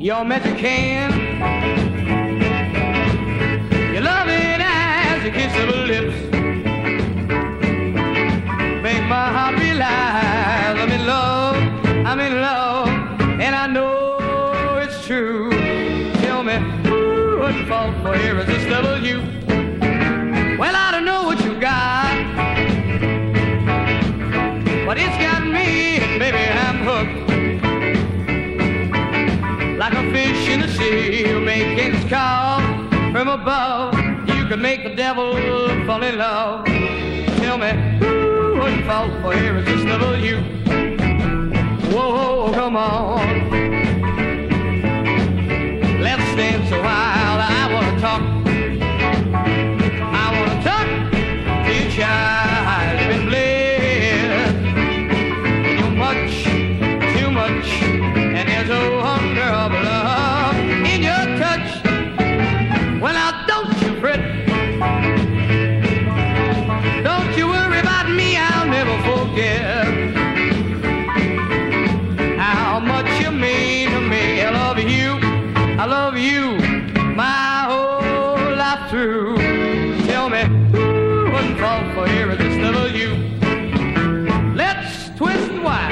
You're Mexican. Your loving eyes, your kiss of her lips make my heart realize I'm in love, I'm in love, and I know it's true. Tell me, who would fall for irresistible you? Well, I don't know what you got, but it's got me, baby, I'm hooked. Like a fish in the sea, making its call from above. You could make the devil fall in love. Tell me, who wouldn't fall for irresistible you? Whoa, come on. Let's dance a while. I wanna talk. I wanna talk to you, child. You've been blessed. You're much, too much, and there's a hunger of love in your touch. Well, now don't you fret. Don't you worry about me, I'll never forget how much you mean to me. I love you, my whole life through. Tell me, who wouldn't fall for irresistible you? Let's twist and wind.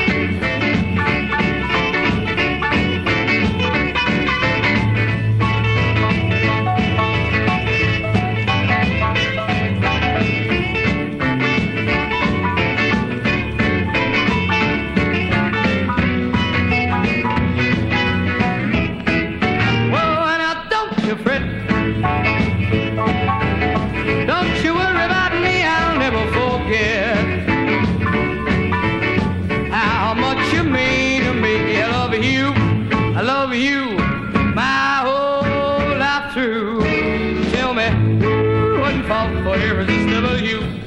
Don't you worry about me, I'll never forget how much you mean to me. I love you, my whole life through. Tell me, who wouldn't fall for irresistible you?